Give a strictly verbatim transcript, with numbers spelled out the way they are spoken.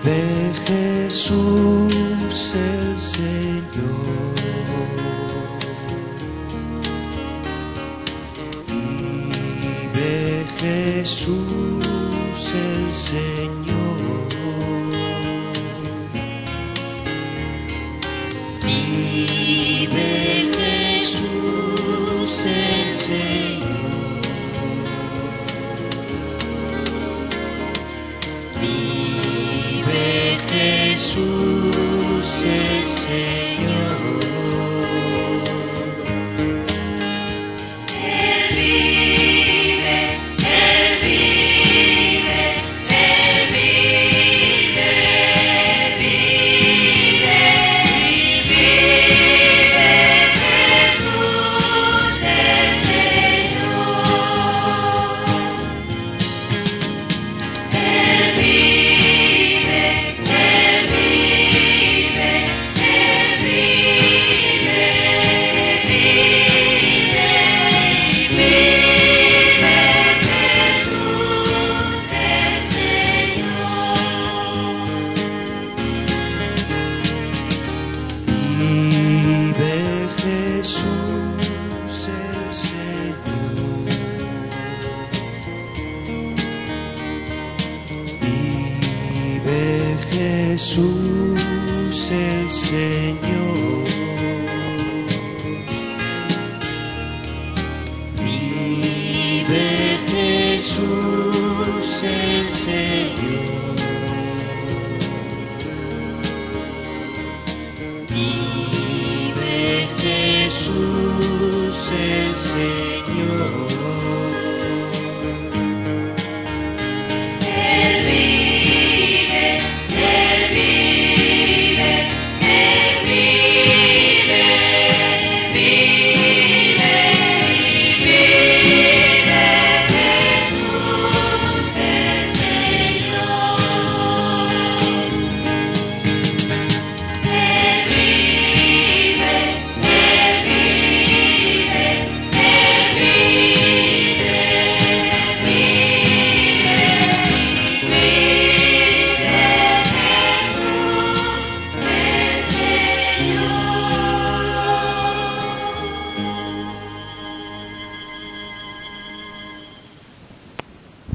Vive Jesús el Señor. Vive Jesús el Señor. Vive Jesús el Señor. Vive Jesús el Señor. Él vive, Él vive, Él vive, vive, vive Jesús el Señor. Él vive, Él vive, Él vive, vive, vive Jesús el Señor. Vive Jesús el Señor. Vive Jesús el Señor. Vive Jesús el Señor.